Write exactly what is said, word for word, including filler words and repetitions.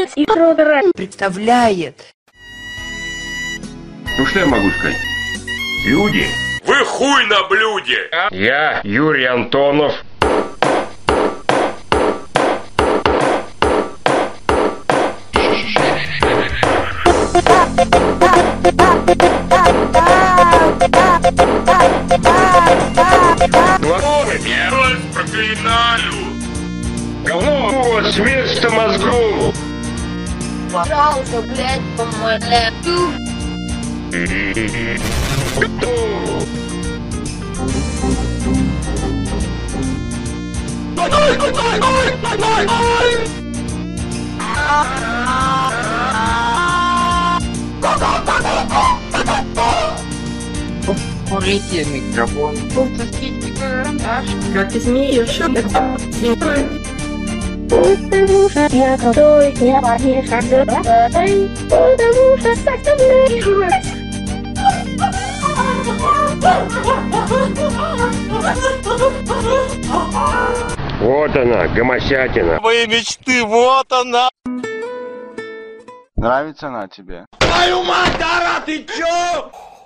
представлять и трудно представляет. Ну что я могу сказать? Люди. Вы хуй на блюде! Я Юрий Антонов. Я вас проклинаю! Говно у вас вместо мозгов. Пожалуйста, блядь, помогай. Курите микрофон. Как ты смеешь это делать? Потому что я крутой, я парень, как ты. Потому что секс не жрать. Вот она, гомосятина. Мои мечты, вот она! Нравится она тебе? Твою мать, Дара, ты чё?